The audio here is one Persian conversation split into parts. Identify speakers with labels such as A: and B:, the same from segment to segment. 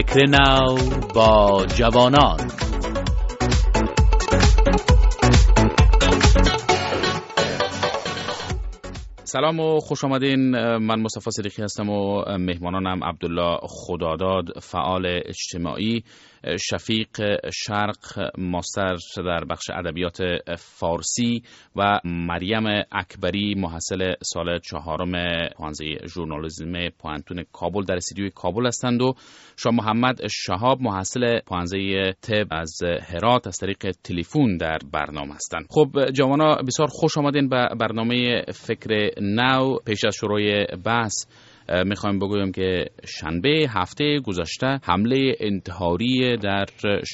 A: فکر نو با جوانان. سلام و خوش آمدین. من مصطفی صدیقی هستم و مهمانانم عبدالله خداداد، فعال اجتماعی، شفیق شرق، ماستر در بخش ادبیات فارسی و مریم اکبری، محصل سال 4 پانزه ژورنالیسم پوانتون کابل در استودیوی کابل هستند و شاه محمد شهاب، محصل پانزه طب از هرات، از طریق تلفن در برنامه هستند. خب جوانا، بسیار خوش آمدین به برنامه فکر نو. پیش از شروع بحث میخوایم بگویم که شنبه هفته گذشته حمله انتحاری در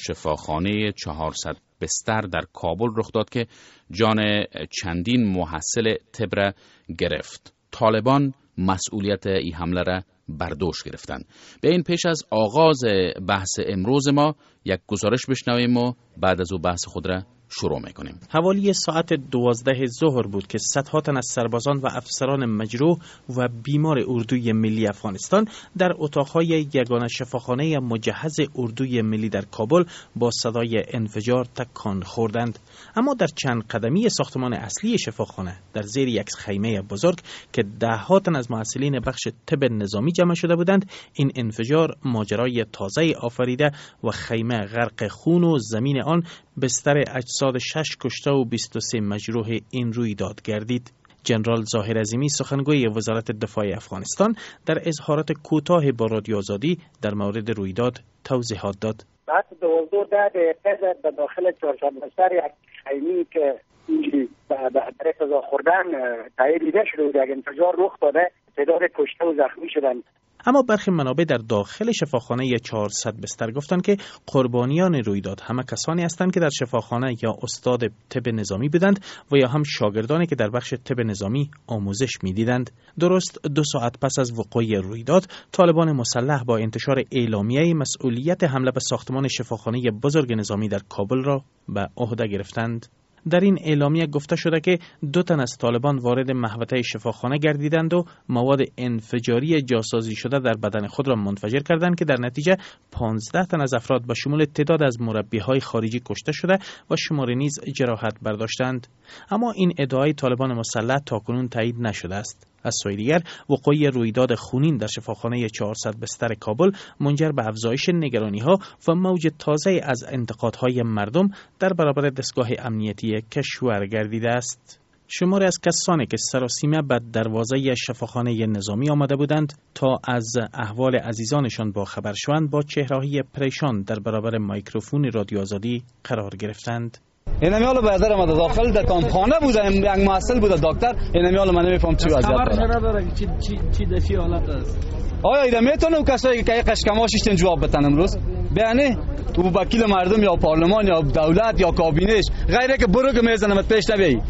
A: شفاخانه 400 بستر در کابل رخ داد که جان چندین محصل طب را گرفت. طالبان مسئولیت این حمله را بر دوش گرفتند. به این پیش از آغاز بحث امروز ما یک گزارش بشنویم و بعد از او بحث خود را شروع میکنیم.
B: حوالی ساعت 12 ظهر بود که صدها تن از سربازان و افسران مجروح و بیمار اردوی ملی افغانستان در اتاقهای یگانه شفاخانه مجهز اردوی ملی در کابل با صدای انفجار تکان خوردند. اما در چند قدمی ساختمان اصلی شفاخانه در زیر یک خیمه بزرگ که ده‌ها تن از محصلین بخش طب نظامی جمع شده بودند، این انفجار ماجرای تازه آفریده و خیمه غرق خون و زمین آن بستر اجساد 6 کشته و 23 مجروح این رویداد گردید. جنرال ظاهر عظیمی، سخنگوی وزارت دفاع افغانستان، در اظهارات کوتاه با رادیو آزادی در مورد رویداد توضیحات داد.
C: بعد 12 دقیقه در داخل 400 بستر یک خیمه‌ای که اینجوری برای سزا خوردن تایید دیده شده بود، یک انفجار رخ داده، تعداد کشته و زخمی شدن.
B: اما برخی منابع در داخل شفاخانه 400 بستر گفتند که قربانیان رویداد همه کسانی هستند که در شفاخانه یا استاد طب نظامی بودند و یا هم شاگردانی که در بخش طب نظامی آموزش می‌دیدند. درست 2 ساعت پس از وقوع رویداد، طالبان مسلح با انتشار اعلامیه مسئولیت حمله به ساختمان شفاخانه بزرگ نظامی در کابل را به عهده گرفتند. در این اعلامیه گفته شده که 2 تن از طالبان وارد محوطه شفاخانه گردیدند و مواد انفجاری جاسازی شده در بدن خود را منفجر کردند که در نتیجه 15 تن از افراد به شمول تعداد از مربیهای خارجی کشته شده و شماری نیز جراحت برداشتند. اما این ادعای طالبان مسلح تاکنون تایید نشده است. از سوی دیگر، وقوع رویداد خونین در شفاخانه 400 بستر کابل منجر به افزایش نگرانی‌ها و موج تازه از انتقادهای مردم در برابر دستگاه امنیتی کشور گردیده است. شماری از کسانی که سراسیمه به دروازه شفاخانه نظامی آمده بودند تا از احوال عزیزانشان با خبر شوند، با چهره‌های پریشان در برابر میکروفون رادیو آزادی قرار گرفتند.
D: اینمیال به نظر من داخل در کامخانه بود، یک محصل بود دکتر. اینمیال من نمیفهم چی وضعیت داره. خبر نداره چی دفی حالت است. آیا اینا میتونه کسایی که قشکماشش تن جواب بدن امروز؟ بیانه تو وکیل مردم یا پارلمان یا دولت یا کابینش غیره که برو که میزنمت پیش نبی.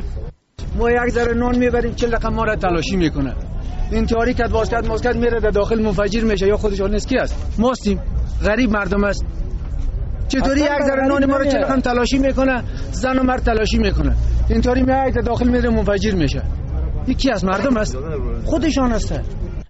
E: ما یک ذره نون میبریم 40 رقم ما را تلاشی میکنه. این تئوری که واسکت میره در داخل منفجر میشه یا خودش اون کی است؟ ماستیم، غریب مردم است. چطوری یک ذره نان ما رو چرا تلاشی میکنه، زن و مرد تلاشی میکنه، اینطوری میاد داخل میره منفجر میشه. یکی از مردم است، خودشان هسته.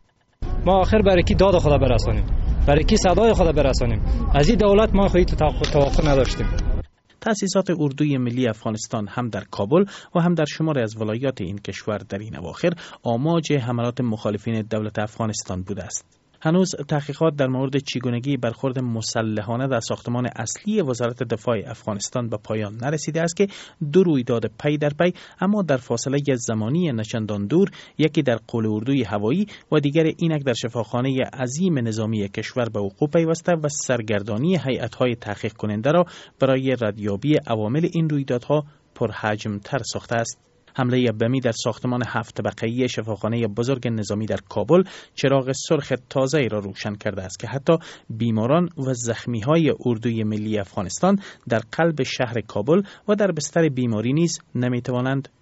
F: ما آخر برای کی داد خدا برسانیم، برای کی صدای خدا برسانیم؟ از این دولت ما خودی توقع نداشتیم.
B: تأسیسات اردوی ملی افغانستان هم در کابل و هم در شماری از ولایات این کشور در این اواخر آماج حملات مخالفین دولت افغانستان بوده است. هنوز تحقیقات در مورد چگونگی برخورد مسلحانه در ساختمان اصلی وزارت دفاع افغانستان به پایان نرسیده است که 2 رویداد پی در پی اما در فاصله زمانی نچندان دور، یکی در قول اردوی هوایی و دیگر اینک در شفاخانه عظیم نظامی کشور به وقوع پیوسته و سرگردانی هیئت‌های تحقیق کننده را برای ردیابی عوامل این رویدادها پرحجم‌تر ساخته است. حمله بمی در ساختمان 7 طبقه‌ای شفاخانه بزرگ نظامی در کابل چراغ سرخ تازه‌ای را روشن کرده است که حتی بیماران و زخمی‌های اردوی ملی افغانستان در قلب شهر کابل و در بستر بیماری نیز نمی‌توانند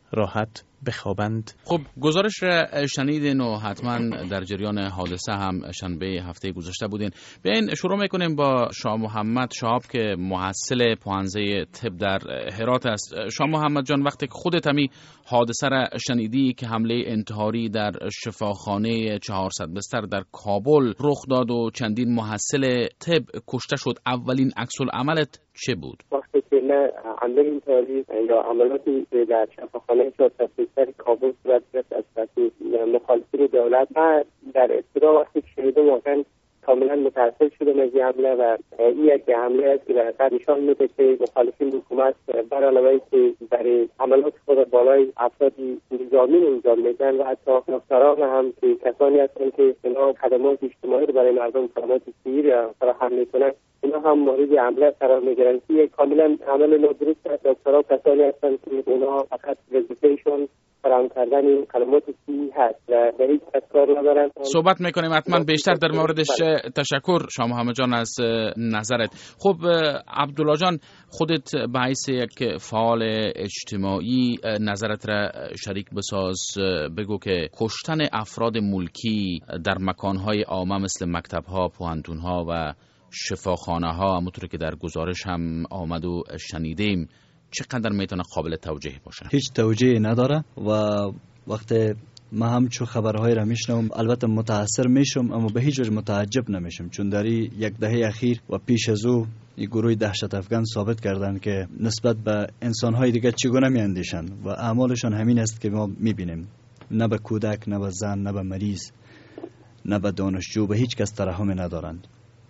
B: راحت بخوابند.
A: خب گزارش را شنیدین و حتما در جریان حادثه هم شنبه هفته گذشته بودین. بیاین شروع میکنیم با شاه محمد شهاب که محصل پوهنځی طب در هرات است. شاه محمد جان، وقتی که خودت همی حادثه را شنیدی که حمله انتحاری در شفاخانه 400 بستر در کابل رخ داد و چندین محصل طب کشته شد، اولین عکس العملت چه بود؟
G: وقتی که نه حمله انتحاری یا عملاتی در شفاخانه 400 بستر کابل صورت گرفت از طرف مخالفین دولت، من در ابتدا وقتی که شنیدم واقعا کاملا متأثر شدم از این حمله و این یک حمله است که در اثر نشان میده که مخالفین حکومت بر علاوه اینکه برای عملات خود بالای افرادی نظامی انجام میدن و حتی دکتران هم که کسانی هستند که اینا خدمات اجتماعی رو برای مردم خدمات صحی را فراهم میکنن، اینا هم مورد حمله قرار میگیرن. که کاملا عمل نادرست است. دکترها کسانی هستند که اونا فقط وظیفه‌شون فراهم کردن این خدمات صحی هست و به هیچ کار ندارن.
A: صحبت میکنیم حتما بیشتر در موردش. تشکر شاه محمد جان از نظرت. خب عبدالله جان، خودت به حیث یک فعال اجتماعی نظرت را شریک بساز. بگو که کشتن افراد ملکی در مکانهای عامه مثل مکتب‌ها، پوهنتون‌ها و شفاخانه‌ها، همونطور که در گزارش هم آمد و شنیدیم، چقدر میتونه قابل توجیه باشه؟
H: هیچ توجیهی نداره و وقتی ما هم چو خبرهای را میشنوم البته متاثر میشم، اما به هیچ وجه متعجب نمیشم، چون در یک دهه اخیر و پیش از او این گروه دهشت افغان ثابت کردند که نسبت به انسانهای دیگه چگونه میاندیشند و اعمالشان همین است که ما میبینیم. نه به کودک، نه به زن، نه به مریض، نه به دانشجو، به هیچ کس ترحم ندارند.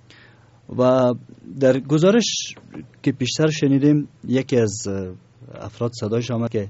H: و در گزارش که پیشتر شنیدیم یکی از افراد صدایش آمد که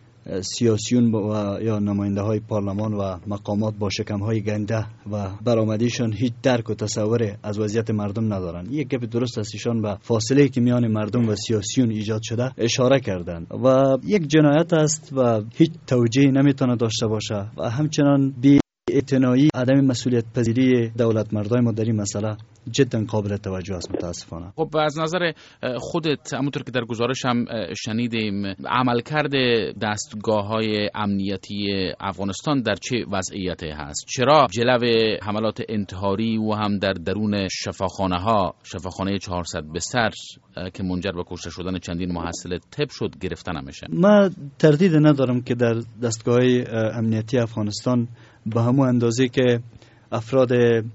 H: سیاسیون و یا نماینده های پارلمان و مقامات با شکم های گنده و برآمدیشان هیچ درک و تصور از وضعیت مردم ندارند. یک گپ درست است، ایشان به فاصله که میان مردم و سیاسیون ایجاد شده اشاره کردند و یک جنایت است و هیچ توجیهی نمیتونه داشته باشه و همچنان بی اعتنایی، عدم مسئولیت پذیری دولت مردای ما در این مسئله جدا قابل توجه است متاسفانه.
A: خب از نظر خودت، همونطور که در گزارش هم شنیدیم، عملکرد دستگاه‌های امنیتی افغانستان در چه وضعیتی هست؟ چرا جلو حملات انتحاری و هم در درون شفاخانه 400 بستر که منجر به کشته شدن چندین محصل طب شد گرفته نمیشه؟
H: من تردید ندارم که در دستگاه‌های امنیتی افغانستان به همون اندازه که افراد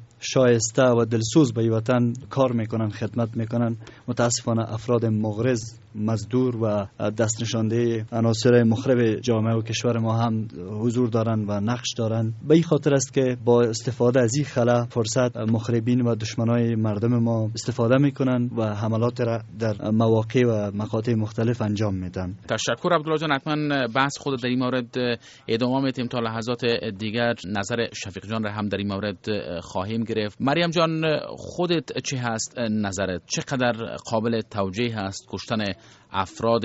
H: شایسته و دلسوز به وطن کار میکنن، خدمت میکنن، متاسفانه افراد مغرض، مزدور و دست نشانده عناصر مخرب جامعه و کشور ما هم حضور دارن و نقش دارن. به این خاطر است که با استفاده از این خلا فرصت مخربین و دشمنای مردم ما استفاده میکنن و حملات را در مواقع و مقاطع مختلف انجام میدن.
A: تشکر عبدالله جان. حتما بحث خود در این مورد ادامه میدیم تا لحظات دیگر. نظر شفیق جان را هم در این مورد خواهیم گرفت. مریم جان، خودت چه هست نظرت؟ چقدر قابل توجیه هست کشتن افراد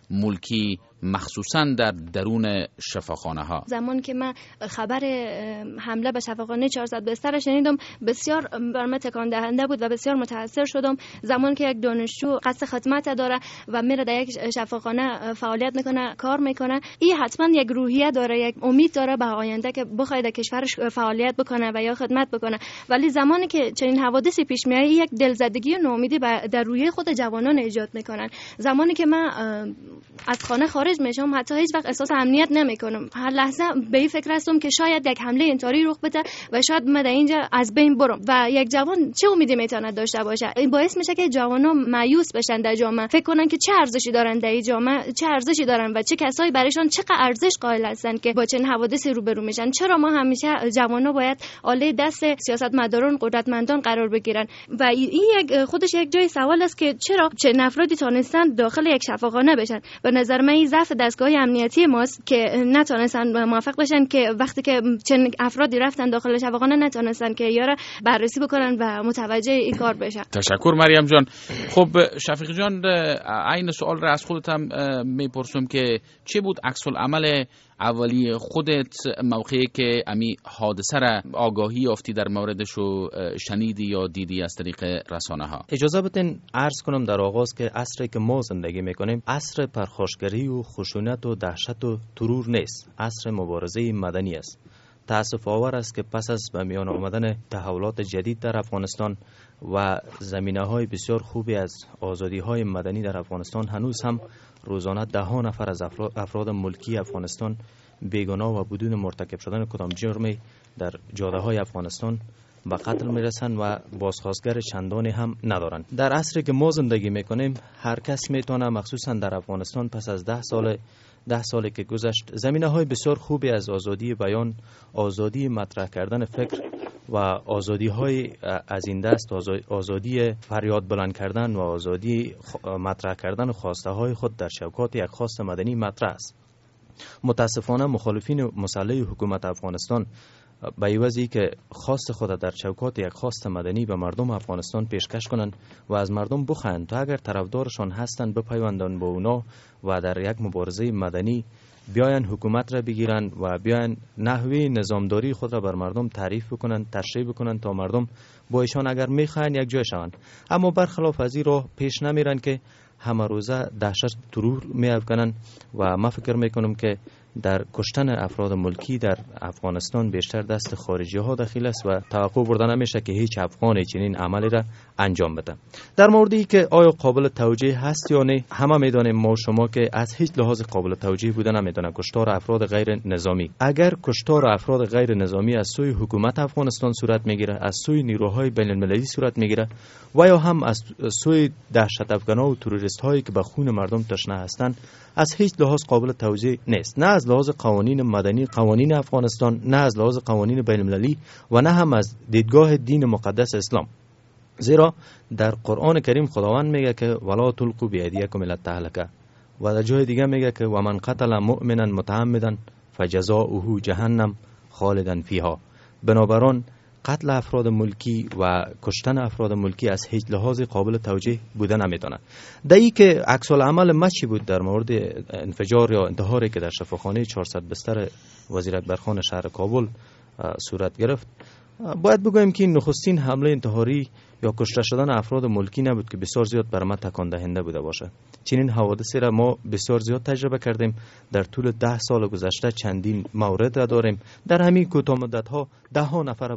A: ملکی مخصوصا در درون شفاخانه ها؟
I: زمان که من خبر حمله به شفاخانه 400 بستر شنیدم بسیار برام تکان دهنده بود و بسیار متاثر شدم. زمان که یک دانشجو قصد خدمت داره و میره در یک شفاخانه فعالیت میکنه، کار میکنه، این حتما یک روحیه داره، یک امید داره به آینده که بخواد در کشورش فعالیت بکنه و یا خدمت بکنه. ولی زمانی که چنین حوادثی پیش میاد یک دلزدگی و ناامیدی در روحیه خود جوانان ایجاد میکنن. زمانی که من از خانه خارج میشم حتی هیچ وقت احساس امنیت نمیکنم. هر لحظه به این فکر هستم که شاید یک حمله انتحاری رخ بده و شاید من در اینجا از بین برم و یک جوان چه امیدی میتونه داشته باشه؟ این باعث میشه که جوانان مایوس بشن در جامعه، فکر کنن که چه ارزشی دارن در این جامعه، چه ارزشی دارن و چه کسایی برایشان چقدر ارزش قائل هستن که با چنین حوادثی روبرو میشن. چرا ما همیشه جوانا باید آله دست سیاستمداران، قدرتمندان قرار بگیرن؟ و این یک خودش یک جای سوال است که چرا چه افرادی تونستن داخل یک شفاخانه بشن. به نظر من این ضعف دستگاه امنیتی ماست که نتونستن موفق بشن که وقتی که چنین افرادی رفتن داخل شفاخانه نتونستن که یارا بررسی بکنن و متوجه این کار بشن.
A: تشکر مریم جان. خب شفیق جان، این سوال را از خودت هم میپرسم که چه بود عکس العمل اولی خودت موقعی که امی حادثه را آگاهی یافتی در موردش و شنیدی یا دیدی از طریق رسانه ها؟
J: اجازه بدین عرض کنم در آغاز که عصری که ما زندگی میکنیم عصر پرخاشگری و خشونت و دهشت و ترور نیست، عصر مبارزه مدنی است. تأسف آور است که پس از به میان آمدن تحولات جدید در افغانستان و زمینه‌های بسیار خوبی از آزادی‌های مدنی در افغانستان هنوز هم روزانه 10 نفر از افراد ملکی افغانستان بیگناه و بدون مرتکب شدن کدام جرمی در جاده‌های افغانستان به قتل میرسن و بازخواستگر چندانی هم ندارن. در عصری که ما زندگی میکنیم هر کس میتونه، مخصوصا در افغانستان پس از 10 سالی که گذشت، زمینه‌های بسیار خوبی از آزادی بیان، آزادی مطرح کردن فکر و آزادی‌های از این دست، آزادی فریاد بلند کردن و آزادی مطرح کردن خواسته‌های خود در چوکات یک خواست مدنی مطرح است. متاسفانه مخالفین مسلح حکومت افغانستان به عوضی که خواست خود در چوکات یک خواست مدنی به مردم افغانستان پیشکش کنند و از مردم بخواهند تا اگر طرفدارشان هستند بپیوندند با اونا و در یک مبارزه مدنی بیاین حکومت را بگیرند و بیاین نحوه نظامداری خود را بر مردم تعریف بکنند، تشریح بکنند تا مردم با ایشان اگر میخواهند یک جای شوند. اما برخلاف از این راه پیش نمیرند که همه روزه دهشت ترور میافکنند و ما فکر میکنم که در کشتن افراد ملکی در افغانستان بیشتر دست خارجی ها دخیل است و توقع برده نمیشه که هیچ افغانی چنین عملی را انجام بده. در موردی که آیا قابل توجیه هست یا نه، همه میدانیم ما و شما که از هیچ لحاظ قابل توجیه بوده نمیتونه کشتار افراد غیر نظامی. اگر کشتار افراد غیر نظامی از سوی حکومت افغانستان صورت میگیره، از سوی نیروهای بین المللی صورت میگیره و یا هم از سوی دهشت افغانا و تروریست هایی که به خون مردم تشنه هستند، از هیچ لحاظ قابل توجیه نیست. نه از لحاظ قوانین مدنی، قوانین افغانستان، نه از لحاظ قوانین بین المللی و نه هم از دیدگاه دین مقدس اسلام. زیرا در قرآن کریم خداوند میگه که ولا تلقوا بایدیکم الی التهلکه و در جای دیگه میگه که و من قتل مؤمنا متعمدا فجزاؤه جهنم خالدا فیها. بنابراین قتل افراد ملکی و کشتن افراد ملکی از هیچ لحاظ قابل توجیه بوده نمیتونه. دایی که عکس العمل ما چی بود در مورد انفجار یا انتحاری که در شفاخانه 400 بستر وزیر اکبرخان شهر کابل صورت گرفت، باید بگویم که این نخستین حمله انتحاری یا کشته شدن افراد ملکی نبود که بسیار زیاد بر ما تکان دهنده بوده باشه. چنین حوادثی را ما بسیار زیاد تجربه کردیم. در طول 10 سال گذشته چندین مورد را داریم. در همین کوتاه مدت ها 10 نفر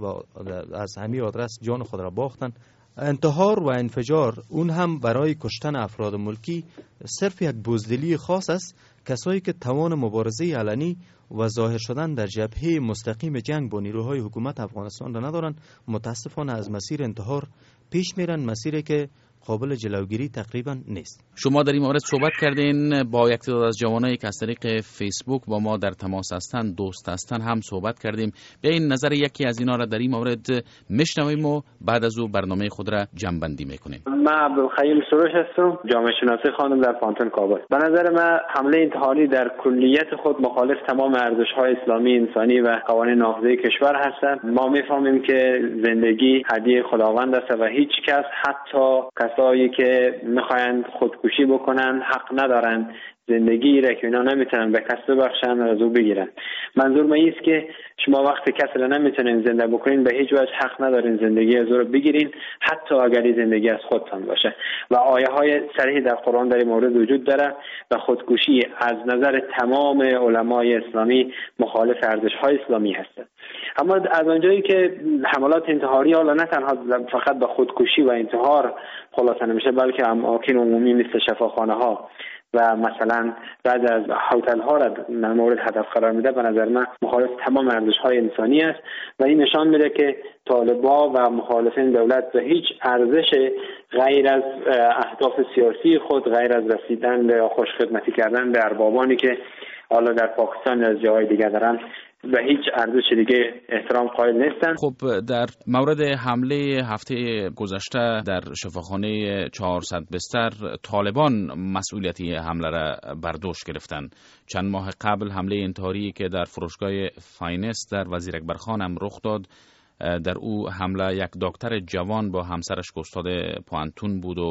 J: از همین آدرس جان خود را باختند. انتحار و انفجار، اون هم برای کشتن افراد ملکی، صرف یک بزدلی خاص است. کسایی که توان مبارزه علنی و ظاهر شدن در جبهه مستقیم جنگ با نیروهای حکومت افغانستان را ندارن، متاسفانه از مسیر انتحار پیش میرن، مسیری که قابل جلوگیری تقریبا نیست.
A: شما در این مورد صحبت کردین با یک تعداد از جوانایی که از طریق فیسبوک با ما در تماس هستند، دوست هستند، هم صحبت کردیم. به این نظر یکی از اینا را در این مورد میشنویم و بعد از او برنامه خود را جمع‌بندی میکنیم.
G: من عبدالخیل سروش هستم، جامعه شناسی خواندم در پانتون کابل. به نظر من حمله انتحاری در کلیت خود مخالف تمام ارزش‌های اسلامی، انسانی و قوانین نافذه کشور هستند. ما میفهمیم که زندگی هدیه خداوند است و هیچ کس، حتی کسایی که میخواین خودکشی بکنن، حق ندارن زندگی را که اینا نمیتونن به کس ببخشن و از او بگیرن. منظور من است که شما وقتی کسی را نمیتونین زنده بکنین، به هیچ وجه حق ندارین زندگی از او رو بگیرین، حتی اگر این زندگی از خودتان باشه. و آیه های صریح در قرآن در این مورد وجود داره و خودکشی از نظر تمام علمای اسلامی مخالف ارزش‌های اسلامی هست. اما از آنجایی که حملات انتحاری حالا نه تنها فقط به خودکشی و انتحار خلاصه نمیشه، بلکه اماکن عمومی مثل شفاخانه ها و مثلا بعد از هتل ها را مورد هدف قرار میده، به نظر من مخالف تمام ارزش‌های انسانی است و این نشان میده که طالبان و مخالفین دولت به هیچ ارزش غیر از اهداف سیاسی خود، غیر از رسیدن به خوشخدمتی کردن به اربابانی که حالا در پاکستان یا جاهای دیگه دارن، و هیچ ارزش دیگه احترام قائل نیستن.
A: خب در مورد حمله هفته گذشته در شفاخانه 400 بستر، طالبان مسئولیتی حمله را بر دوش گرفتن. چند ماه قبل حمله انتحاری که در فروشگاه فاینس در وزیر اکبرخان هم رخ داد، در او حمله یک دکتر جوان با همسرش که استاد پوانتون بود و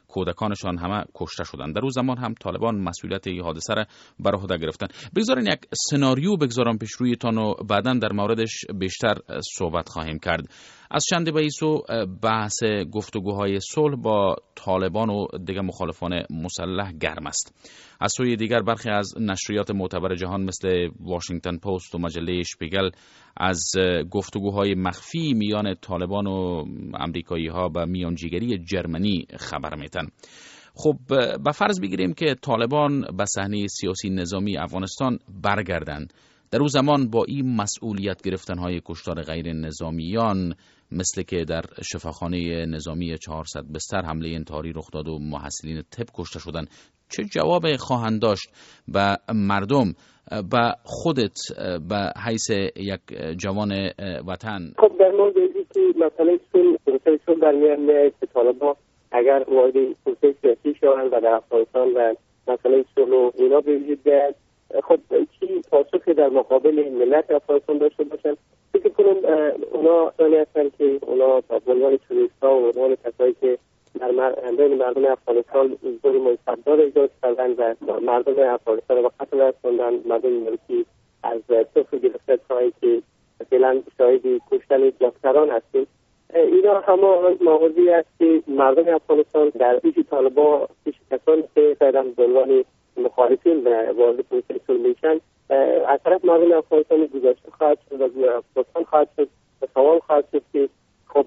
A: کودکانشان همه کشته شدند. در اون زمان هم طالبان مسئولیت این حادثه را بر عهده گرفتن. بگذارین یک سناریو بگذارم پیش رویتان و بعداً در موردش بیشتر صحبت خواهیم کرد. از چند بیسو بحث گفتگوهای صلح با طالبان و دیگر مخالفان مسلح گرم است. از سوی دیگر برخی از نشریات معتبر جهان مثل واشنگتن پست و مجله شپیگل از گفتگوهای مخفی میان طالبان و امریکایی ها و میانجیگری جرمنی خبر میتن. خب به فرض بگیریم که طالبان به صحنه سیاسی نظامی افغانستان برگردند. در اون زمان با این مسئولیت گرفتنهای کشتار غیر نظامیان مثل که در شفاخانه نظامی 400 بستر حمله انتحاری رخ داد و محصلین طب کشته شدند، چه جواب خواهند داشت به مردم، به خودت به حیث یک جوان وطن؟
G: خب در مورد اینکه مسئله صلح در میان طالبان اگر وارد پروسه سیاسی شوند و در افغانستان و مسئله صلح و اینا به وجود بیاد، خب چی پاسخی در مقابل ملت افغانستان داشته باشن؟ فکر کنم اونا آنی هستن که اونا به عنوان تروریست‌ها و عنوان کسایی که در بین مردم افغانستان ظلم و استبداد ایجاد کردن و مردم افغانستان را به قتل رساندن، مردم ملکی از صفر گرفته تایی که فعلا شاهد کشتن دکتران هستیم. اینا همه مواردی است که مردم افغانستان در پیش طالبان، پیش کسانی که فعلا به عنوان مخالفین و وارد پروسه صلح میشن از طرف مردم افغانستان گذاشته خواهد شد و پرسان خواهد شد و سوال خواهد شد که خب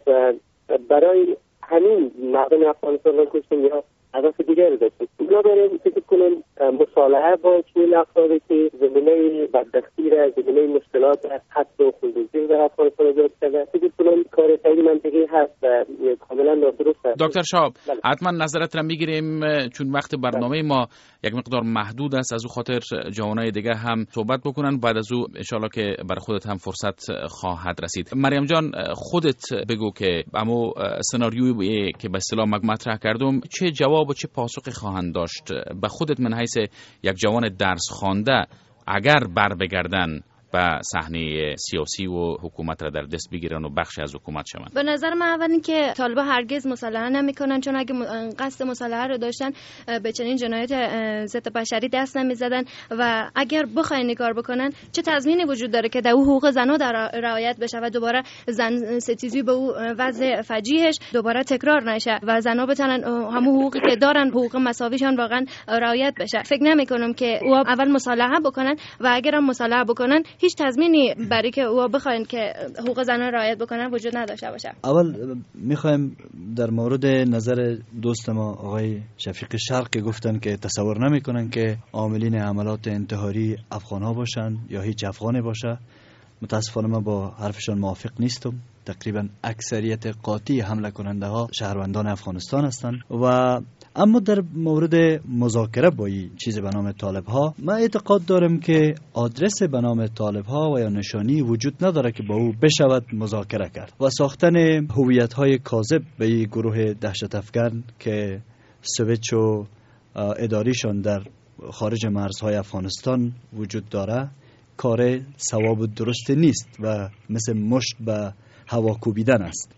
G: برای همین مردم افغانستان را کشتیم یا هدف دیگری داشتیم. اینا داریم فکر کنم مصالحه با چنین افرادی که زمینه بدبختی را، زمینه مشکلات قتل و خونریزی در افغانستان ایجاد کرده، فکر کنم کار خیلی منطقی هست و کاملا نادرست است.
A: دکتر شهاب، حتما نظرت را میگیریم چون وقت برنامه ما یک مقدار محدود است، از او خاطر جوانای دیگه هم صحبت بکنن، بعد از او ان که برای خودت هم فرصت خواهد رسید. مریم جان، خودت بگو که اما سناریویی که به اصطلاح مطرح کردم چه جواب و چه پاسخی خواهند داشت به خودت من حیث یک جوان درس خوانده اگر بر بگردن به صحنه سیاسی و حکومت را در دست بگیرن و بخشی از حکومت شوند؟
I: به نظر من اول این که طالبا هرگز مصالحه نمیکنن، چون اگه قصد مصالحه رو داشتن به چنین جنایت ضد بشری دست نمیزدن و اگر بخواین نگار بکنن چه تضمینی وجود داره که در حقوق زنها در رعایت بشه و دوباره زن ستیزی به او وضع فجیعش دوباره تکرار نشه و زنها بتونن همون حقوقی که دارن، حقوق مساویشان واقعا رعایت بشه. فکر نمیکنم که او اول مصالحه بکنن و اگر هم مصالحه بکنن هیچ تضمینی برای که او بخواین که حقوق زنان رعایت بکنن وجود نداشته باشه.
H: اول میخوایم در مورد نظر دوست ما آقای شفیق شرق گفتن که تصور نمیکنن که عاملین حملات انتحاری افغان‌ها باشن یا هیچ افغانی باشه. متاسفانه من با حرفشان موافق نیستم. تقریبا اکثریت قاطع حمله کننده ها شهروندان افغانستان هستند و اما در مورد مذاکره با این چیز به نام طالب ها من اعتقاد دارم که آدرس به نام طالب ها و یا نشانی وجود نداره که با او بشود مذاکره کرد و ساختن هویت های کاذب به این گروه دهشت افکن که سویچ و اداریشان در خارج مرزهای افغانستان وجود داره کار ثواب و درست نیست و مثل مشت به هوا کوبیدن است.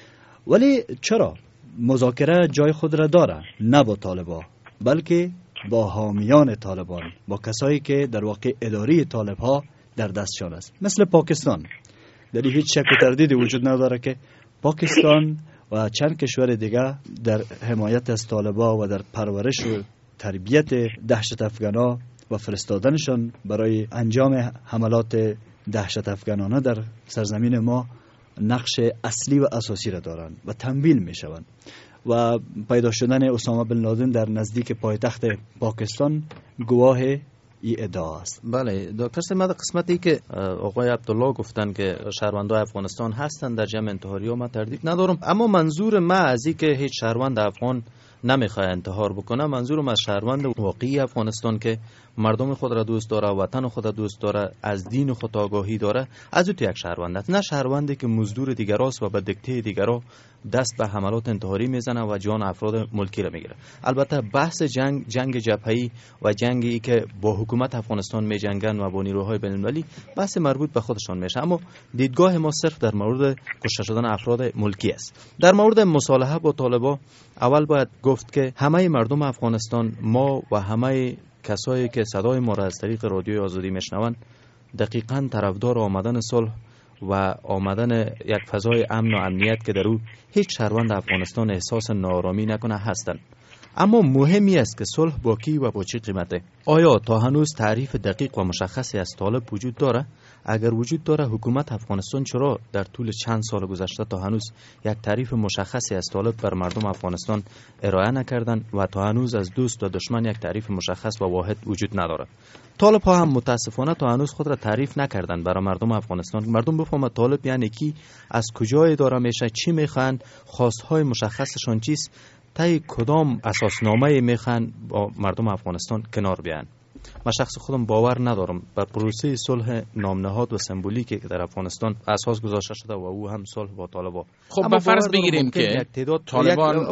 H: ولی چرا؟ مذاکره جای خود را داره، نه با طالبان بلکه با حامیان طالبان، با کسایی که در واقع اداری طالب ها در دستشان است، مثل پاکستان. در هیچ شک و تردیدی وجود نداره که پاکستان و چند کشور دیگه در حمایت از طالبان و در پرورش و تربیت دهشت افغانا و فرستادنشان برای انجام حملات دهشت افغانانه در سرزمین ما نقش اصلی و اساسی را دارند و تمویل می شوند و پیدا شدن اسامه بن لادن در نزدیک پایتخت پاکستان گواه این ادعا است.
J: بله دکتر صاحب، قسمتی که آقای عبدالله گفتن که شهروندان افغانستان هستن در جمع انتحاری ها من تردید ندارم، اما منظور من از این که هیچ شهروند افغان نمیخواد انتحار بکنه، منظورم از شهروند واقعی افغانستان که مردم خود را دوست داره، وطن خود را دوست داره، از دین خود آگاهی داره، از اون یک شهروند است، نه شهروندی که مزدور دیگراست و به دکته دیگرا دست به حملات انتحاری میزنه و جان افراد ملکی را میگیره. البته بحث جنگ جبهه‌ای و جنگی که با حکومت افغانستان میجنگن و با نیروهای بین‌المللی بحث مربوط به خودشان میشه، اما دیدگاه ما صرف در مورد کشته شدن افراد ملکی است. در مورد مصالحه با طالبان اول باید گفت که همه مردم افغانستان، ما و همه کسایی که صدای ما را از طریق رادیوی آزادی میشنوند، دقیقاً طرفدار آمدن صلح و آمدن یک فضای امن و امنیت که در او هیچ شهروند افغانستان احساس ناآرامی نکنه هستند. اما مهمی است که صلح با کی و با چه قیمته؟ آیا تا هنوز تعریف دقیق و مشخصی از طالب وجود داره؟ اگر وجود داره، حکومت افغانستان چرا در طول چند سال گذشته تا هنوز یک تعریف مشخصی از طالب بر مردم افغانستان ارائه نکردند و تا هنوز از دوست و دشمن یک تعریف مشخص و واحد وجود نداره؟ طالب ها هم متاسفانه تا هنوز خود را تعریف نکردند برای مردم افغانستان. مردم بفهمند طالب یعنی کی، از کجای داره میشه، چی میخوان، خواستهای مشخصشان چیست، تای کدام اساسنامه میخوان با مردم افغانستان کنار بیان. من شخص خودم باور ندارم بر پروسه صلح نامنهاد و سمبولیکی که در افغانستان اساس گذاشته شده و او هم صلح با طالبان.
A: خب به فرض بگیریم که یک تعداد طالبان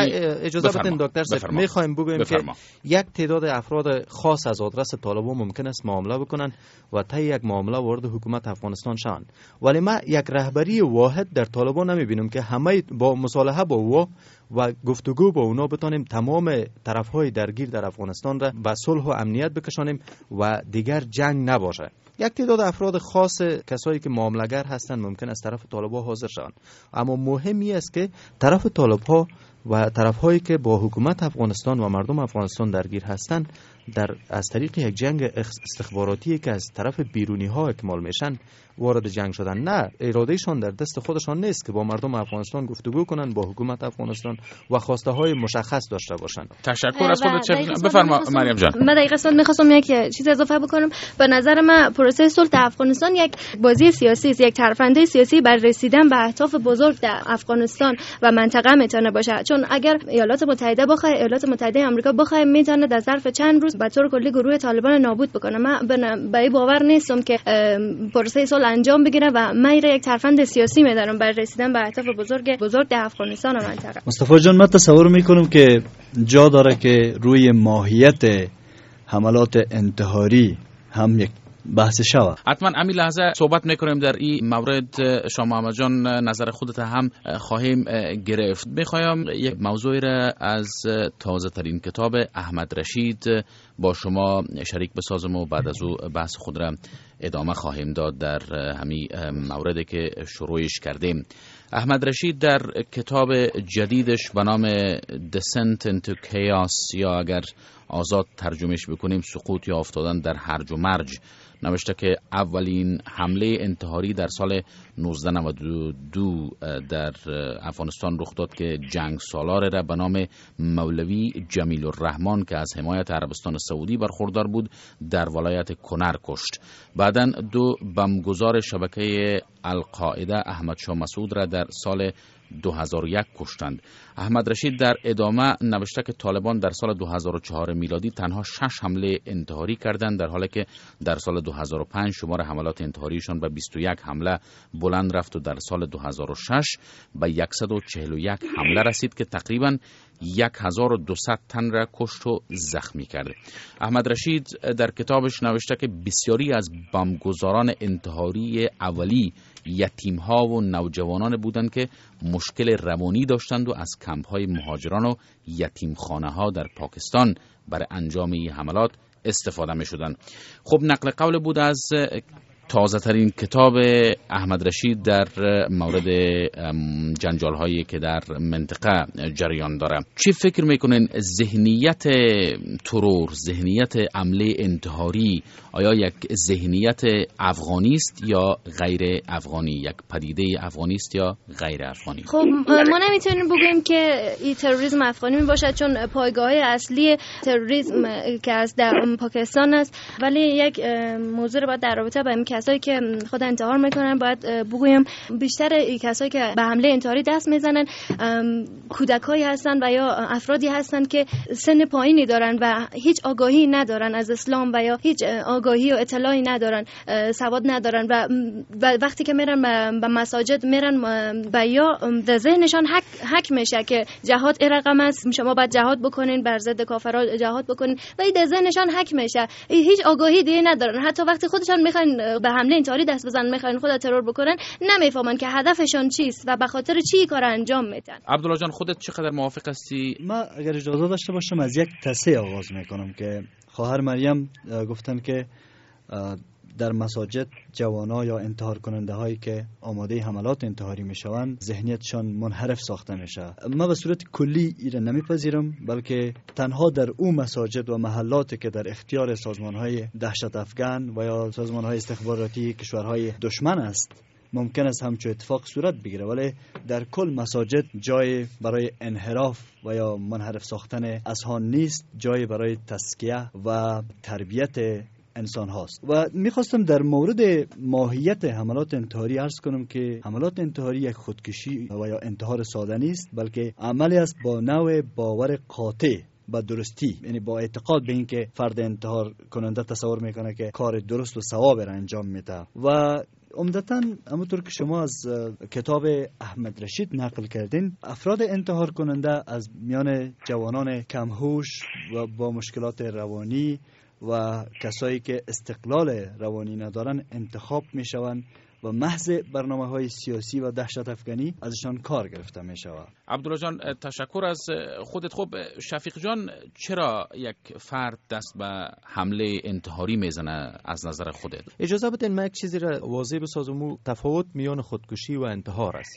J: اجازه بدین دکتر صاحب، میخوایم بگویم که یک تعداد افراد خاص از آدرس طالبان ممکن است معامله بکنن و تا یک معامله وارد حکومت افغانستان شوند، ولی ما یک رهبری واحد در طالبان نمیبینیم که همه با مصالحه با او و گفتگو با اونا بتانیم تمام طرفهای درگیر در افغانستان را به صلح و امنیت بکشانیم و دیگر جنگ نباشه. یک تعداد افراد خاص، کسایی که معامله‌گر هستند، ممکن است طرف طالب‌ها حاضر شوند، اما مهمی است که طرف طالب‌ها و طرف‌هایی که با حکومت افغانستان و مردم افغانستان درگیر هستند از طریق یک جنگ استخباراتی که از طرف بیرونی‌ها اکمال میشن وارد جنگ شدن. نه، ارادهشان در دست خودشان نیست که با مردم افغانستان گفتگو کنن، با حکومت افغانستان و خواسته های مشخص داشته باشند.
A: تشکر از خودت. بفرما مریم جان.
I: من دقیقاً می‌خواستم یک چیز اضافه بکنم. به نظر من پروسه صلح در افغانستان یک بازی سیاسی است، یک ترفنده سیاسی بر رسیدن به اهداف بزرگ در افغانستان و منطقه میتونه باشه. چون اگر ایالات متحده بخواد، ایالات متحده آمریکا بخواد، میتونه در ظرف چند روز به طور کلی گروه طالبان نابود بکنه. من به این باور نیستم که پروسه صلح انجام بگیره و من یک ترفند سیاسی میدارم برای رسیدن به اهداف بزرگ در افغانستان و منطقه.
H: مصطفی جان، من تصور میکنم که جا داره که روی ماهیت حملات انتحاری هم یک بحث شود.
A: حتما همین لحظه صحبت میکنیم در این مورد. شما محمد جان نظر خودت هم خواهیم گرفت. میخوایم یک موضوعی را از تازه ترین کتاب احمد رشید با شما شریک بسازم و بعد از او بحث خود را ادامه خواهیم داد در همین موردی که شروعش کردیم. احمد رشید در کتاب جدیدش به نام Descent into Chaos، یا اگر آزاد ترجمهش بکنیم سقوط یا افتادن در هرج و مرج، نوشته که اولین حمله انتحاری در سال 1992 در افغانستان رخ داد که جنگ سالار را به نام مولوی جمیل الرحمن که از حمایت عربستان سعودی برخوردار بود در ولایت کنر کشت. بعداً دو بمبگذار شبکه القاعده احمد شاه مسعود را در سال 2001 کشتند. احمد رشید در ادامه نوشته که طالبان در سال 2004 میلادی تنها 6 حمله انتحاری کردند، در حالی که در سال 2005 شمار حملات انتحاریشان به 21 حمله بلند رفت و در سال 2006 به 141 حمله رسید که تقریباً 1200 تن را کشت و زخمی کرد. احمد رشید در کتابش نوشته که بسیاری از بمبگذاران انتحاری اولی یتیم‌ها و نوجوانان بودند که مشکل روانی داشتند و از کمپ‌های مهاجران و یتیمخانه‌ها در پاکستان برای انجام این حملات استفاده می‌شدند. خب نقل قول بود از تازه ترین کتاب احمد رشید در مورد جنجال هایی که در منطقه جریان داره. چی فکر میکنین ذهنیت ترور، ذهنیت حمله انتحاری آیا یک ذهنیت افغانی است یا غیر افغانی، یک پدیده افغانی است یا غیر افغانی؟
I: خب ما نمیتونیم بگیم که این تروریسم افغانی باشه، چون پایگاه اصلی تروریسم که از در پاکستان است، ولی یک موضوع رو باید در رابطه با این کسایی که خود انتحار میکنن باید بگویم بیشتر کسایی که به حمله انتحاری دست میزنن کودکایی هستن و یا افرادی هستن که سن پایینی دارن و هیچ آگاهی ندارن از اسلام و یا هیچ آگاهی و اطلاعی ندارن، سواد ندارن و وقتی که میرن به مساجد میرن و یا در ذهنشان حک میشه که جهاد رقم است، شما باید جهاد بکنین، بر ضد کافرها جهاد بکنین و این در ذهنشان حک میشه. هیچ آگاهی دیگه ندارن. حتی وقتی خودشان میخوان به حمله انتحاری دست بزنن، میخواین خود ترور بکنن، نمیفهمن که هدفشان چیست و به خاطر چی کار انجام میدن.
A: عبدالله جان خودت چقدر موافق هستی؟
H: من اگر اجازه داشته باشم از یک تصحیح آغاز میکنم که خواهر مریم گفتن که در مساجد جوانا یا انتحار کننده هایی که آماده حملات انتحاری میشوند ذهنیتشان منحرف ساخته میشه. من به صورت کلی ایره نمیپذیرم، بلکه تنها در اون مساجد و محلاتی که در اختیار سازمان های دهشت افغان و یا سازمان های استخباراتی کشورهای دشمن است ممکن است همچو اتفاق صورت بگیره، ولی در کل مساجد جای برای انحراف و یا منحرف ساختن اذهان نیست، جای برای تزکیه و تربیت انسان هاست. و میخواستم در مورد ماهیت حملات انتحاری عرض کنم که حملات انتحاری یک خودکشی و یا انتحار ساده نیست، بلکه عملی است با نوع باور قاطع با درستی، یعنی با اعتقاد به این که فرد انتحار کننده تصور میکنه که کار درست و صواب را انجام میده. و عمدتاً همونطور که شما از کتاب احمد رشید نقل کردین، افراد انتحار کننده از میان جوانان کمهوش و با مشکلات روانی و کسایی که استقلال روانی ندارن انتخاب میشوند و محض برنامه‌های سیاسی و دهشت افغانی ازشان کار گرفته میشود.
A: عبدالله جان تشکر از خودت. خب شفیق جان، چرا یک فرد دست به حمله انتحاری میزنه از نظر خودت؟
J: اجازه بدین من یک چیزی را واضح بسازم. تفاوت میان خودکشی و انتحار است.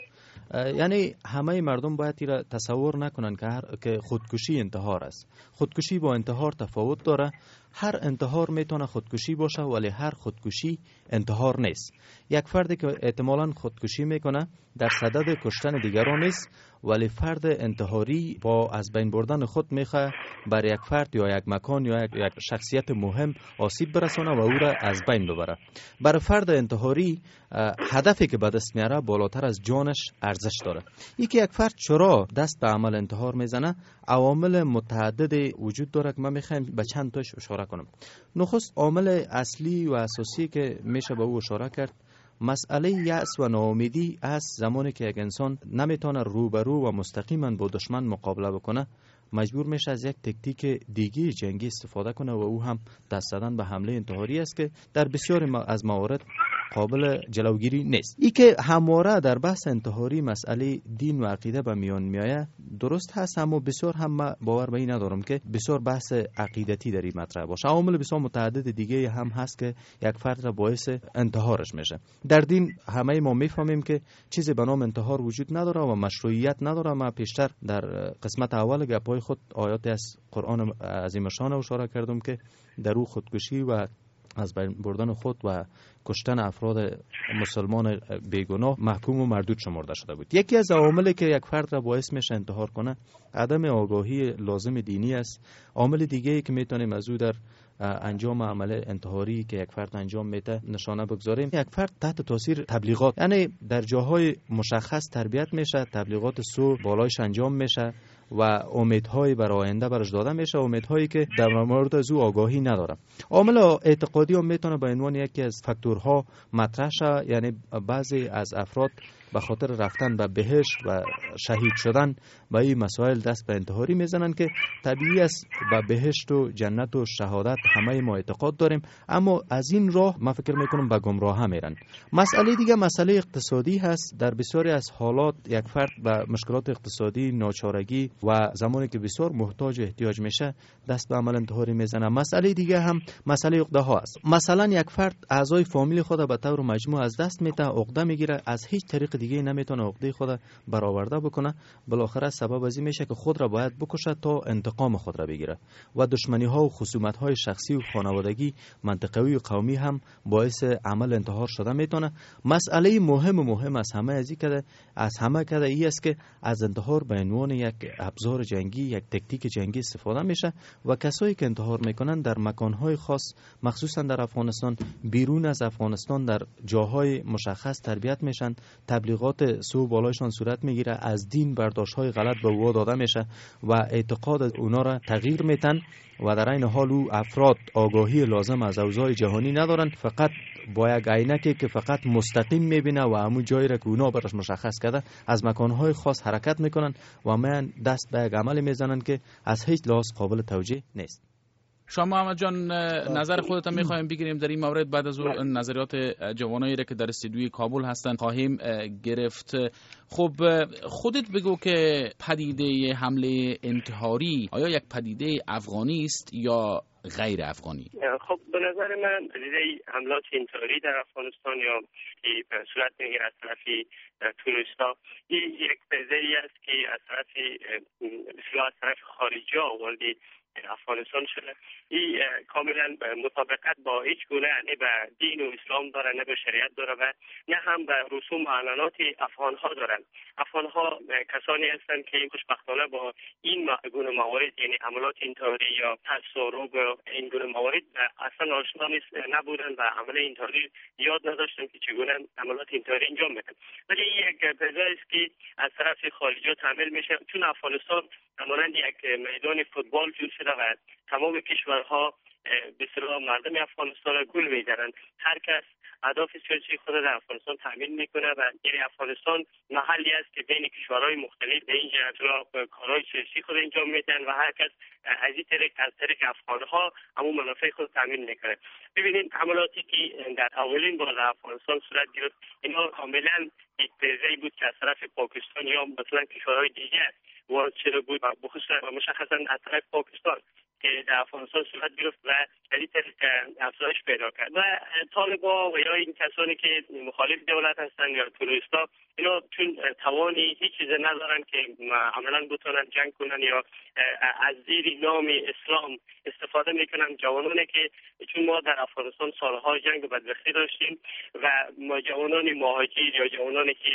J: یعنی همه مردم باید را تصور نکنن که خودکشی انتحار است. خودکشی با انتحار تفاوت داره. هر انتحار میتونه خودکشی باشه، ولی هر خودکشی انتحار نیست. یک فردی که احتمالاً خودکشی میکنه در صدد کشتن دیگران نیست، ولی فرد انتحاری با از بین بردن خود میخواه بر یک فرد یا یک مکان یا یک شخصیت مهم آسیب برسانه و او را از بین ببره. برای فرد انتحاری هدفی که به دست میاره بالاتر از جانش ارزش داره. اینکه یک فرد چرا دست به عمل انتحار میزنه، عوامل متعدد وجود داره که من میخوایم به چند تاش اشاره کنم. نخست عامل اصلی و اساسی که میشه به او اشاره کرد مسئله یأس و ناامیدی است. زمانی که یک انسان نمیتونه روبرو و مستقیما با دشمن مقابله بکنه، مجبور میشه از یک تکتیک دیگه جنگی استفاده کنه و او هم دست زدن به حمله انتحاری است که در بسیاری از موارد قابل جلوگیری نیست. ای که همواره در بحث انتحاری مسئله دین و عقیده به میان میآید درست هست، اما بسیار هم باور به این ندارم که بسیار بحث عقیدتی در این مطرح باشه. عوامل بسیار متعدد دیگه هم هست که یک فرد را باعث انتحارش میشه. در دین همه ما میفهمیم که چیزی به نام انتحار وجود نداره و مشروعیت نداره. ما پیشتر در قسمت اول گپ‌های خود آیاتی از قرآن عظیم شان اشاره کردم که در او خودکشی و از بین بردن خود و کشتن افراد مسلمان بیگناه محکوم و مردود شمرده شده بود. یکی از عواملی که یک فرد را باعث میشه انتحار کنه عدم آگاهی لازم دینی است. عامل دیگه‌ای که میتونیم از او در انجام عمل انتحاری که یک فرد انجام میده نشانه بگذاریم، یک فرد تحت تاثیر تبلیغات، یعنی در جاهای مشخص تربیت میشه، تبلیغات سو بالایش انجام میشه و امیدهایی برای آینده برش داده میشه، امیدهایی که در مورد از او آگاهی نداره. عامل اعتقادی هم میتونه به عنوان یکی از فاکتورها مطرح شه. یعنی بعضی از افراد به خاطر رفتن به بهشت و شهید شدن به این مسائل دست به انتحاری میزنن که طبیعی است به بهشت و جنت و شهادت همه ما اعتقاد داریم، اما از این راه من فکر میکنم به گمراه میرن. مسئله دیگه مسئله اقتصادی هست. در بسیاری از حالات یک فرد به مشکلات اقتصادی، ناچارگی و زمانی که بسیار محتاج و احتیاج میشه دست به عمل انتحاری میزنه. مسئله دیگه هم مسئله عقده ها است. مثلا یک فرد اعضای فامیل خود به طور مجموع از دست میده، عقده میگیره، از هیچ طریق دیگه نمیتونه عقده خود برآورده بکنه، بالاخره سبب از این میشه که خود را باید بکشه تا انتقام خود را بگیره و دشمنی ها و خصومت های شخصی و خانوادگی، منطقوی و قومی هم باعث عمل انتحار شده میتونه. مسئله مهم از همه ای است که از انتحار به عنوان یک ابزار جنگی، یک تکتیک جنگی استفاده میشه و کسایی که انتحار میکنن در مکانهای خاص، مخصوصا در افغانستان، بیرون از افغانستان در جاهای مشخص تربیت میشن، تبلیغات سو بالایشان صورت میگیره، از دین برداشت‌های غلط به او داده میشه و اعتقاد اونا را تغییر میتن و در این حال او افراد آگاهی لازم از اوضاع جهانی ندارن، فقط با یک عینکی که فقط مستقیم میبینه و همون جایی را که اونا براش مشخص کرده از مکانهای خاص حرکت میکنن و من دست به یک عمل میزنن که از هیچ لحاظ قابل توجیه نیست.
A: شما محمد جان نظر خودت هم می‌خوایم بگیریم در این مورد. بعد از اون نظریات جوانایی را که در استودیوی کابل هستند خواهیم گرفت. خب خودت بگو که پدیده حمله انتحاری آیا یک پدیده افغانی است یا غیر افغانی؟
G: خب به نظر من پدیده حملات انتحاری در افغانستان یا که صورت میگیره از طرف تروریست‌ها یک پدیده است که از طرف خارجی وارد افغانستان شده. این کاملا مطابقت با هیچ گونه نه به دین و اسلام داره، نه به شریعت داره و نه هم به رسوم و عنعنات افغان‌ها دارن. افغان‌ها کسانی هستند که خوشبختانه با این گونه موارد یعنی حملات انتحاری یا تصارب و این گونه موارد اصلا آشنا نبودن و عمل انتحاری یاد نداشتن که چگونه حملات انتحاری انجام بدن. ولی این یک پدیده است که از طرف خارجی تعمیل میشه، چون افغانستان مانند یک میدان فوتبال جور شده و تمام کشورها به اصطلاح مردم افغانستان را گول میزنند. هر کس اهداف سیاسی خود در افغانستان تامین میکنه و یعنی افغانستان محلی است که بین کشورهای مختلف به این جهت کارهای سیاسی خود انجام میدن و هر کس از طریق افغانها همون منافع خود تامین میکنه. ببینید حملاتی که در اولین بار در افغانستان صورت گرفت اینا کاملا یک پدیده بود که از طرف پاکستان یا مثلا کشورهای دیگر وارد شده بود و بخصوص مشخصا از طرف پاکستان که در افغانستان صورت گرفت و در این طریق افزایش پیدا کرد و طالبا و یا این کسانی که مخالف دولت هستند یا تروریستا اینا چون توانی هیچ چیز ندارن که عملا بتونن جنگ کنن یا از زیر نام اسلام استفاده میکنن. جوانانی که چون ما در افغانستان سالها جنگ و بدبختی داشتیم و ما جوانان مهاجر یا جوانانی که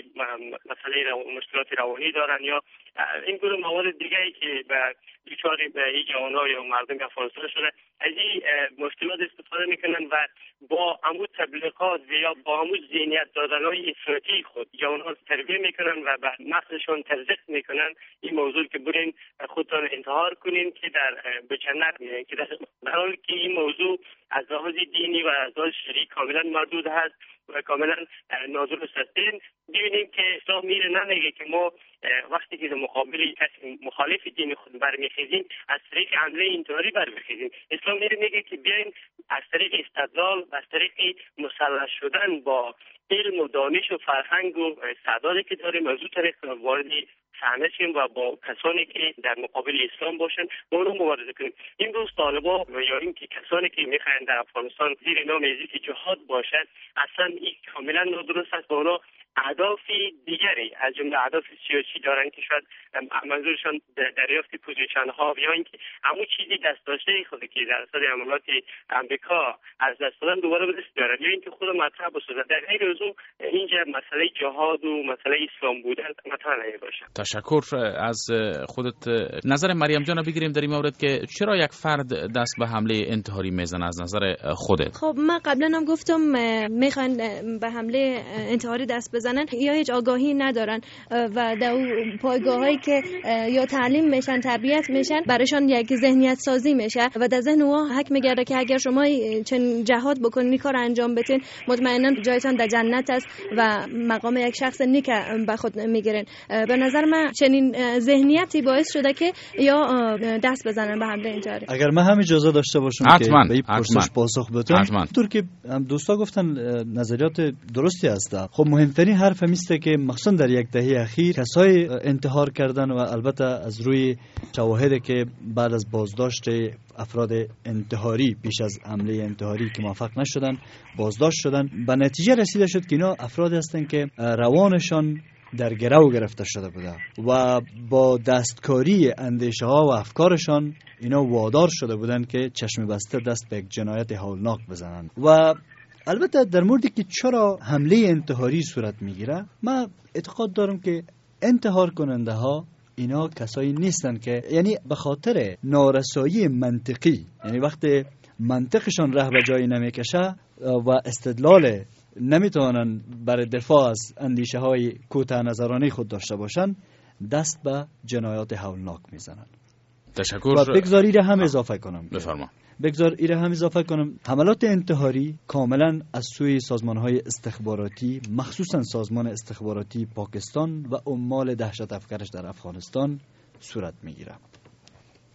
G: مسئله مشکلات روانی دارن یا این گروه موارد دیگری که به دچار این جوان‌ها یا مردم افغانستان شده از این مشکلات استفاده میکنن و با عمود تبلیغات یا با عمود ذهنیت دادن‌های افراطی خود جوان‌ها تربیه میکنن و به مغزشون تزریق میکنن این موضوع که برین خودتان انتحار کنین که به جنت میرین، که در حالی که این موضوع از لحاظ دینی و از لحاظ شرعی کاملا مردود هست و کاملا نادرست است. ببینیم که اسلام میره نمیگه که ما وقتی که مقابل کسی مخالف دین خود برمیخیزیم از طریق حمله انتحاری برمیخیزیم. اسلام میگه که بیاین از طریق استدلال و از طریق مسلح شدن با علم و دانش و فرهنگ و استعدادی که داریم از اون طریق وارد صحنه شیم و با کسانی که در مقابل اسلام باشن با اونها مبارزه کنیم. این روز طالبا یا این که کسانی که میخواین در افغانستان زیر نام ازی جهاد باشد اصلا این کاملا نادرست است. با اونها اهداف دیگری از جمله اهداف سیاسی دارن که شاید منظورشان دریافت پوزیشن ها یا اینکه همون چیزی دست داشته خود که در اثر عملیات آمریکا از دست دادن دوباره به دست بیارن یا اینکه خود مطرح بسازن. در غیر از اون اینجا مسئله جهاد و مسئله اسلام بودن مطرح نمیشه.
A: تشکر از خودت. نظر مریم جان بگیریم در این مورد که چرا یک فرد دست به حمله انتحاری میزنه از نظر خودت؟
I: خب من قبلا هم گفتم میخوان به حمله انتحاری دست بزنن یا هیچ آگاهی ندارن و در پایگاهایی که یا تعلیم میشن تربیت میشن برایشان یک ذهنیت سازی میشه و در ذهن اونها حک میگرده که اگر شما چنین جهاد بکنین کار انجام بدین مطمئنا جایتان در جنت است و مقام یک شخص نیک به خود میگیرین. به نظر من چنین ذهنیتی باعث شده که یا دست بزنن به حمله انتحاری.
H: اگر من هم اجازه داشته باشم که به این پرسش پاسخ بدم، طور که هم دوستا گفتن نظریات درستی هست. خب مهمترین حرف میسته که مخصوصا در یک دهه اخیر کسای انتحار کردن و البته از روی شواهدی که بعد از بازداشت افراد انتحاری پیش از حمله انتحاری که موفق نشدن بازداشت شدن به نتیجه رسیده شد که اینا افرادی هستند که روانشان در گرو گرفته شده بوده و با دستکاری اندیشه ها و افکارشان اینا وادار شده بودند که چشم بسته دست به یک جنایت هولناک بزنند. و البته در موردی که چرا حمله انتحاری صورت میگیره، من اعتقاد دارم که انتحار کننده ها اینا کسایی نیستن که یعنی به خاطر نارسایی منطقی، یعنی وقتی منطقشان راه به جایی نمیکشه و استدلال نمیتونن برای دفاع از اندیشه های کوتاه نظرانه خود داشته باشن، دست به جنایات هولناک میزنن.
A: تشکر.
H: و بگذار ایره هم اضافه کنم.
A: بفرما.
H: بگذار ایره هم اضافه کنم. حملات انتحاری کاملا از سوی سازمان‌های استخباراتی، مخصوصا سازمان استخباراتی پاکستان و عمال دهشت افکارش در افغانستان صورت میگیره.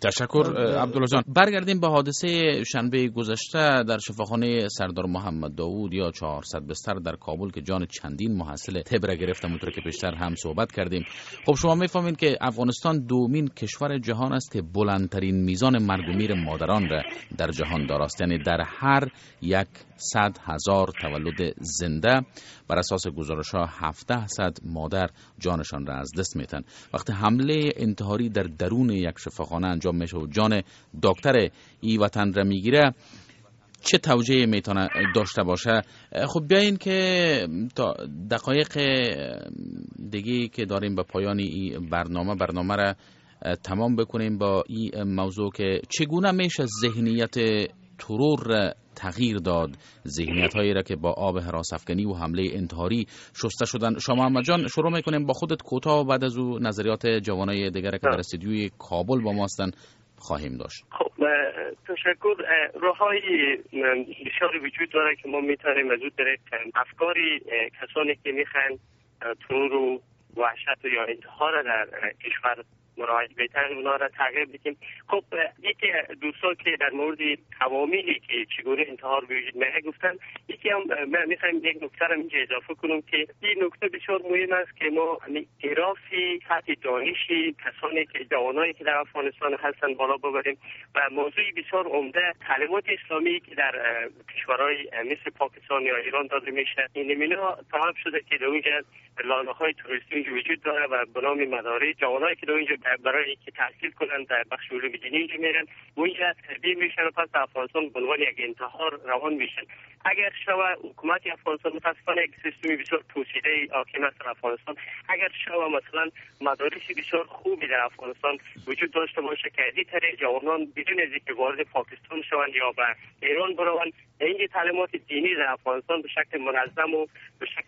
A: تشکر عبدالله جان. برگردیم به حادثه شنبه گذشته در شفاخانه سردار محمد داوود یا 400 بستر در کابل که جان چندین محصل طب را گرفت. همونطور که پیشتر هم صحبت کردیم. خب شما میفهمید که افغانستان دومین کشور جهان است که بلندترین میزان مرگ و میر مادران را در جهان دارست. یعنی در هر 100,000 تولد زنده بر اساس گزارش‌ها 700 مادر جانشان را از دست میتن. وقتی حمله انتحاری در درون یک شفاخانه انجام میشه و جان دکتر ای وطن را میگیره، چه توجیه میتونه داشته باشه؟ خب بیاین که تا دقایق دیگه که داریم به پایان این برنامه را تمام بکنیم با این موضوع که چگونه میشه ذهنیت ترور تغییر داد، ذهنیت هایی را که با آب هراس افکنی و حمله انتحاری شسته شدن. شما محمد جان شروع میکنیم با خودت کوتاه و بعد از او نظریات جوانای دیگر که در استودیوی کابل با ما هستن خواهیم داشت.
G: خب تشکر. راههای بسیاری وجود داره که ما میتونیم از اون طریق افکاری کسانی که میخوان ترور و وحشت یا انتحار در کشور مراجعه بهتر اونا را تغییر بدیم. خب یکی دوستا که در مورد عواملی که چگونه انتحار به وجود میاد گفتن، یکی هم من میخوایم یک نکته را اینجا اضافه کنم که این نکته بسیار مهم است که ما گرافی سطح دانشی کسانی که جوانایی که در افغانستان هستن بالا ببریم و موضوع بسیار عمده تعلیمات اسلامی که در کشورهای مثل پاکستان یا ایران داده میشه، این نمونه طلب شده که در اونجا لانه‌های توریستی وجود داره و به نام مدارس جوانایی که در اونجا برای که تحصیل کنن در بخش علوم دینی اینجا میرن اونجا تربیت میشن و پس افغانستان به عنوان یک انتحار روان میشن. اگر شما حکومت افغانستان متاسفانه یک سیستمی بسیار پوسیده حاکم است در افغانستان، اگر شما مثلا مدارس بسیار خوبی در افغانستان وجود داشته باشه که از این طریق جوانان بدون از اینکه وارد پاکستان شوند یا به ایران بروند این تعلیمات دینی در افغانستان به شکل منظم و به شکل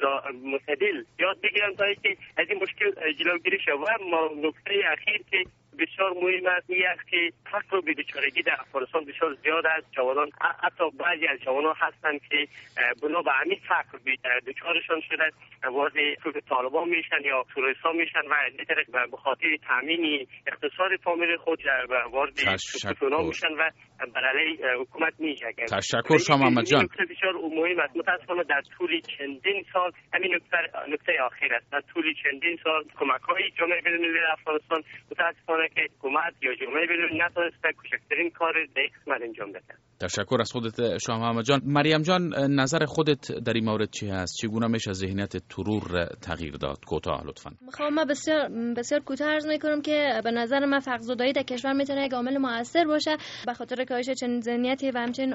G: معتدل یاد بگیرن تا اینکه از این مشکل جلوگیری شود. و نکته اخیر که بسیار مهم است این است که فقر و بی‌چارگی در افغانستان بسیار زیاد است. جوانان حتی بعضی از جوانان هستند که بنا به همین فقر دچارشان شده وارد طالبان میشن یا تروریستان میشن و از این طریق به خاطر تامین اقتصاد فامیل خود وارد فتونا میشن و بر علیه حکومت میجنگند.
A: تشکر شما محمد جان.
G: نکته بسیار مهم است. متاسفانه در طول چندین سال همین نکته آخر است. در طول چندین سال کمک‌های جامعه بین‌المللی افغانستان متاسفانه که حکومت یا جامعه بین‌المللی نتونسته کوچکترین کار در این قسمت انجام بده.
A: تشکر از خودت شاه محمد جان. مریم جان نظر خودت در این مورد چی هست؟ چگونه میشه ذهنیت ترور تغییر داد؟ کوتاه لطفاً.
I: خب من بسیار کوتاه عرض میکنم که به نظر من فقرزدایی در کشور میتونه یک عامل مؤثر باشه به خاطر کاهش چنین ذهنیتی و همچنین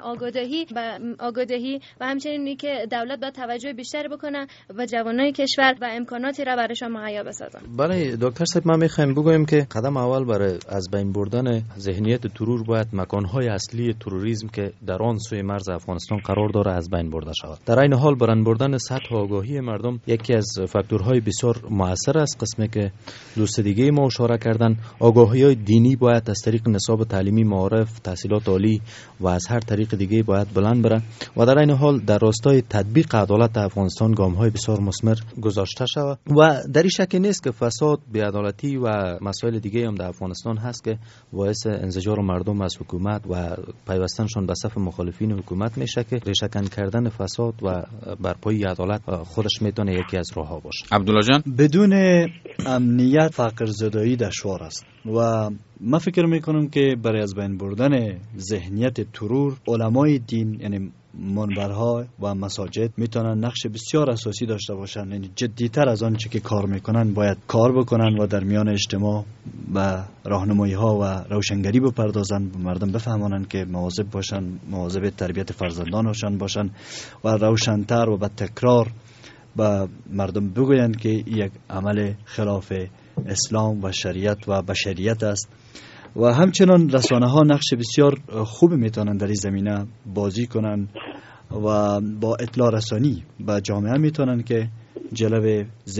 I: آگاهی و همچنین که دولت باید توجه بیشتری بکنه و جوانای کشور و امکاناتی را برایشان مهیا بسازن.
J: برای دکتر صاحب ما میخوایم بگویم که قدم اول برای از بین بردن ذهنیت ترور باید مکانهای اصلی تروریسم که در آن سوی مرز افغانستان قرار داره از بین برده شود. در این حال بران بردن سطح آگاهی مردم یکی از فاکتورهای بسیار مؤثر است. قسمی که دوست دیگه ما اشاره کردن، آگاهی‌های دینی باید از طریق نصاب تعلیمی، معارف، تحصیلات عالی و از هر طریق دیگه باید بلند بره و در این حال در راستای تطبیق عدالت افغانستان گام‌های بسیار مثمر گذاشته شود و در این شک نیست که فساد، بی‌عدالتی و مسائل دیگه هم در افغانستان هست که باعث انزجار مردم از حکومت و پیوستنشون به صف مخالفین حکومت میشه که ریشه‌کن کردن فساد و برپایی عدالت خودش میتونه یکی از راه‌ها باشه.
A: عبدالله جان،
H: بدون امنیت فقر زدایی دشوار است و من فکر میکنم که برای از بین بردن ذهنیت ترور علمای دین یعنی منبرها و مساجد میتونن نقش بسیار اساسی داشته باشن. یعنی جدیتر از آنچه که کار میکنن باید کار بکنن و در میان اجتماع و راهنمایی ها و روشنگری بپردازن، به مردم بفهمانن که مواظب باشن، مواظب تربیت فرزندانشان باشن و روشن‌تر و با تکرار به مردم بگویند که یک عمل خلاف اسلام و شریعت و بشریت است. و همچنان رسانه ها نقش بسیار خوبی میتونن در این زمینه بازی کنن و با اطلاع رسانی به جامعه میتونن که جلو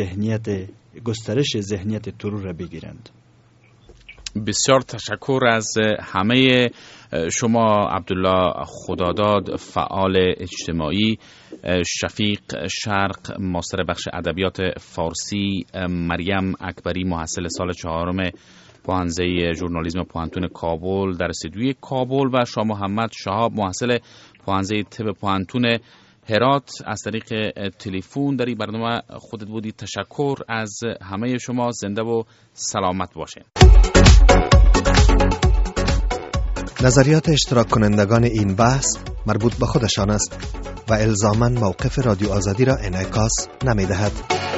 H: گسترش ذهنیت ترور را بگیرند.
A: بسیار تشکر از همه شما. عبدالله خداداد فعال اجتماعی، شفیق شرق ماستر بخش ادبیات فارسی، مریم اکبری محصل سال 4 پوهنځی ژورنالیسم پوهنتون کابل در استودیوی کابل و شاه محمد شهاب محصل پوهنځی طب پوهنتون هرات از طریق تلفن در این برنامه خودت بودی. تشکر از همه شما. زنده و سلامت باشین.
K: نظریات اشتراک کنندگان این بحث مربوط به خودشان است و الزاماً موقف رادیو آزادی را انعکاس نمی دهد.